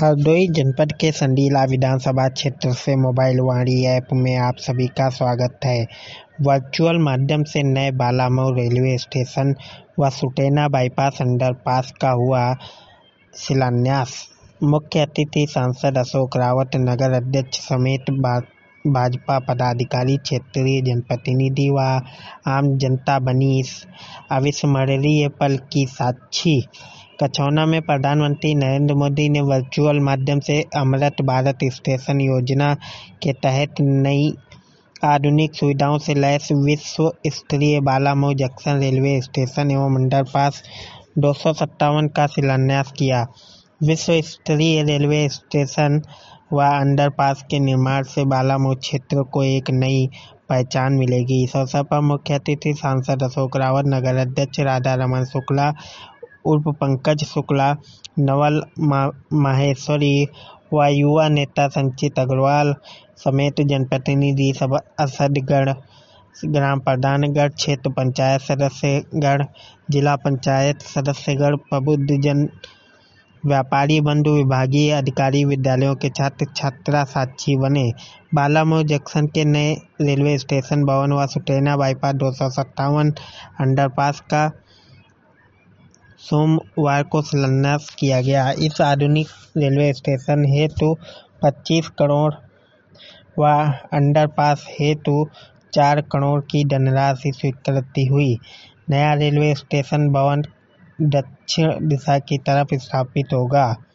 हरदोई जनपद के संडीला विधानसभा क्षेत्र से मोबाइल वाणी ऐप में आप सभी का स्वागत है। वर्चुअल माध्यम से नए बालामऊ रेलवे स्टेशन व सुटेना बाईपास अंडरपास का हुआ शिलान्यास। मुख्य अतिथि सांसद अशोक रावत, नगर अध्यक्ष समेत भाजपा पदाधिकारी, क्षेत्रीय जनप्रतिनिधि व आम जनता बनी इस अविस्मरणीय पल की साक्षी। कछौना में प्रधानमंत्री नरेंद्र मोदी ने वर्चुअल माध्यम से अमृत भारत स्टेशन योजना के तहत नई आधुनिक सुविधाओं से लैस विश्व स्तरीय बालामऊ जंक्शन रेलवे स्टेशन एवं अंडरपास 257 का शिलान्यास किया। विश्व स्तरीय रेलवे स्टेशन व अंडरपास के निर्माण से बालामऊ क्षेत्र को एक नई पहचान मिलेगी। इस अवसर पर मुख्य अतिथि सांसद अशोक रावत, नगर अध्यक्ष राधा रमन शुक्ला उर्फ पंकज शुक्ला, नवल माहेश्वरी व युवा नेता संचित अग्रवाल समेत जनप्रतिनिधि सभासदगण, ग्राम प्रधानगण, क्षेत्र पंचायत सदस्यगण, जिला पंचायत सदस्यगण, प्रबुद्धजन, व्यापारी बंधु, विभागीय अधिकारी, विद्यालयों के छात्र छात्रा साक्षी बने। बालामऊ जंक्शन के नए रेलवे स्टेशन भवन व सुटेना बाईपास 257 अंडरपास का सोमवार को शिलान्यास किया गया। इस आधुनिक रेलवे स्टेशन हेतु 25 करोड़ व अंडरपास हेतु 4 करोड़ की धनराशि स्वीकृति हुई। नया रेलवे स्टेशन भवन दक्षिण दिशा की तरफ स्थापित होगा।